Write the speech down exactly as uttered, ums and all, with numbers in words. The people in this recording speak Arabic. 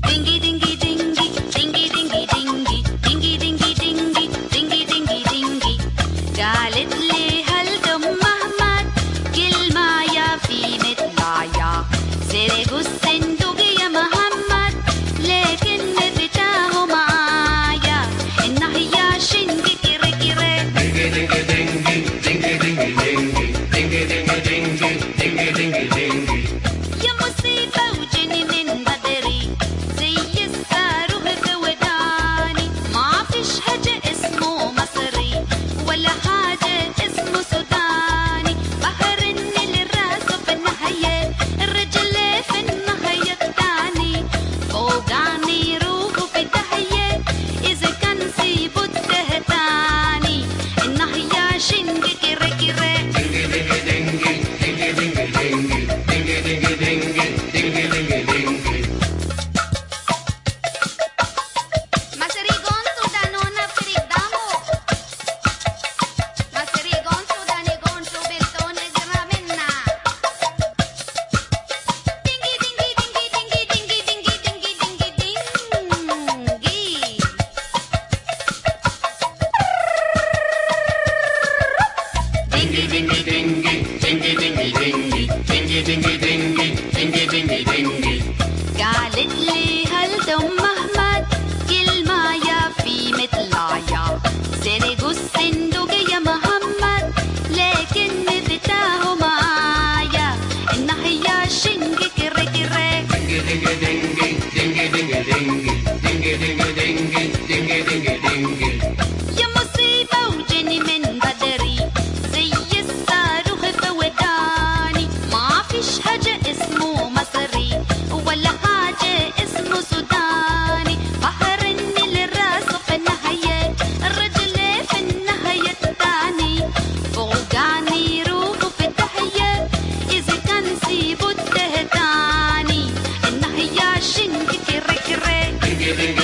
دينجي دينجي دينجي دينجي دينجي دينجي دينجي دينجي دينجي دينجي دينجي دينجي قالت لي هالدم مهمت كلمة يا في مطلعيا سرقوا الصندوق يا محمد لكن نبتاه معايا إنها هي شنقي كري كري دينجي دينجي دينجي دينجي دينجي دينجي دينجي دينجي دينجي دينجي دينجي دينجي يا مصيبة وجني من بدري زي الصاروخ في وداني ما فيش حاجة اسمه مصري ولا حاجة اسمه سوداني بحر النيل راسه في النهاية الرجل في النهاية التاني فوقعني روحه في داهية إذا كان سيبه التهتاني إنها هي شنقي كري كري دينجي دينجي دينجي دينجي دينجي دينجي دينجي دينجي دينجي دينجي دينجي دينجي Maserigon sudanona frigdamo Maserigon sudanigon subeltone gramenna Dingi dingi dingi dingi dingi dingi dingi dingi dingi Dingy dingy dingy, dingy dingy dingy, dingy dingy dingy, dingy dingy dingy. قالت لي هالدم مهمت كلمة يا في مطلعيا سرقوا الصندوق يا محمد لكن نبتاه معايا إنها هي شنقي كري كري Dingy dingy dingy, dingy dingy dingy, dingy dingy dingy, dingy dingy dingy. يا مصيبة وجني من بدري زي الصاروخ في وداني ما فيش حاجة اسمه مصري ولا حاجة اسمه سوداني بحر النيل راسه في النهاية الرجل في النهاية التاني فوقعني روحه في الداهية إذا كان سيبه التهتاني إنها هي شنقي كري كري Dingy dingy